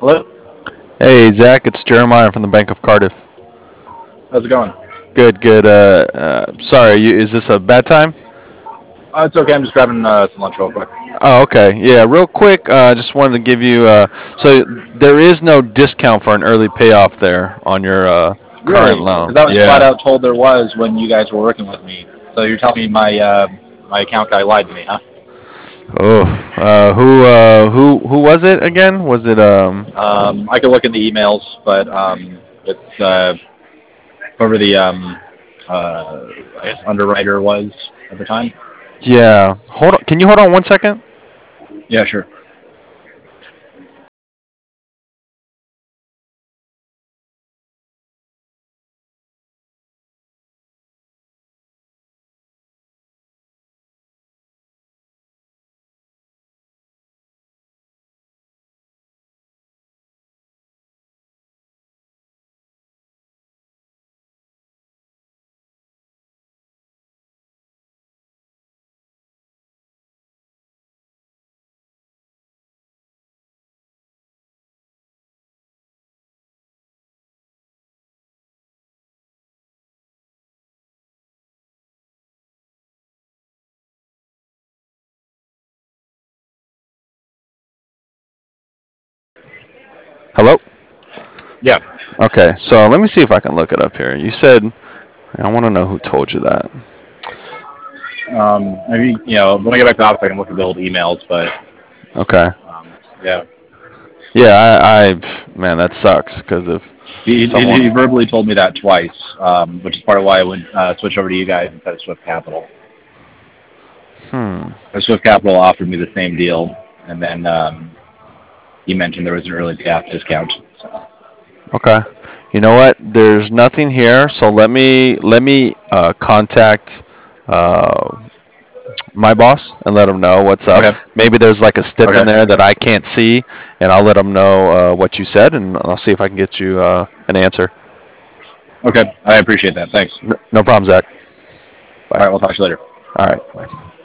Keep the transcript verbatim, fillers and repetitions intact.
Hello? Hey, Zach, it's Jeremiah from the Bank of Cardiff. How's it going? Good, good. Uh, uh, sorry, you, is this a bad time? Uh, it's okay. I'm just grabbing uh, some lunch real quick. Oh, okay. Yeah, real quick, uh, just wanted to give you. Uh, so there is no discount for an early payoff there on your uh, current Really? Because loan. I was flat Yeah. out told there was when you guys were working with me. So you're telling me my uh, my account guy lied to me, huh? Oh, uh, who, uh, who, who was it again? Was it um? Um, I could look in the emails, but um, it's uh, whoever the um, uh, I guess underwriter was at the time. Yeah. Hold on. Can you hold on one second? Yeah, sure. Hello. Yeah. Okay. So let me see if I can look it up here. You said I want to know who told you that. Um, maybe you know when I get back to the office, I can look at the old emails, but Okay. um, yeah. Yeah, I, I man, that sucks because if He, he, someone. he verbally told me that twice, um, which is part of why I would uh, switch over to you guys instead of Swift Capital. Hmm. Uh, Swift Capital offered me the same deal, and then um, he mentioned there was an early payoff discount. So, Okay. You know what? There's nothing here, so let me let me uh, contact uh, my boss and let him know what's up. okay, Maybe there's like a stip in okay, there that I can't see, and I'll let him know uh, what you said, and I'll see if I can get you uh, an answer. okay. I appreciate that. Thanks. N- no problem, Zach. All Bye. right, we'll talk to you later. All right. Bye.